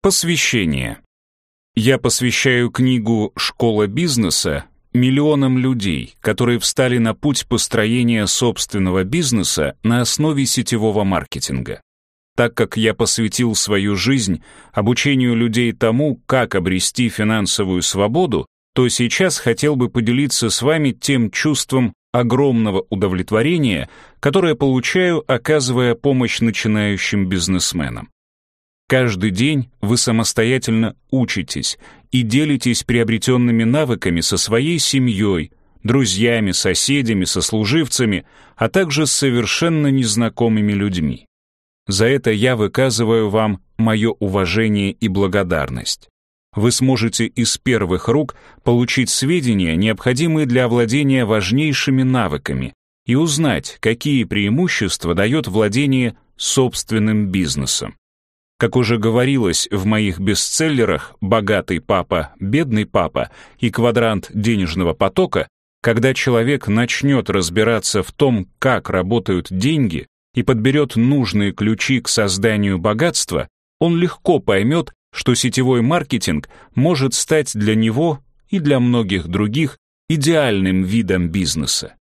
Посвящение. Я посвящаю книгу «Школа бизнеса» миллионам людей, которые встали на путь построения собственного бизнеса на основе сетевого маркетинга. Так как я посвятил свою жизнь обучению людей тому, как обрести финансовую свободу, то сейчас хотел бы поделиться с вами тем чувством огромного удовлетворения, которое получаю, оказывая помощь начинающим бизнесменам. Каждый день вы самостоятельно учитесь и делитесь приобретенными навыками со своей семьей, друзьями, соседями, сослуживцами, а также с совершенно незнакомыми людьми. За это я выказываю вам мое уважение и благодарность. Вы сможете из первых рук получить сведения, необходимые для овладения важнейшими навыками, и узнать, какие преимущества дает владение собственным бизнесом. Как уже говорилось в моих бестселлерах «Богатый папа, бедный папа» и «Квадрант денежного потока», когда человек начнет разбираться в том, как работают деньги, и подберет нужные ключи к созданию богатства, он легко поймет, что сетевой маркетинг может стать для него и для многих других идеальным видом бизнеса.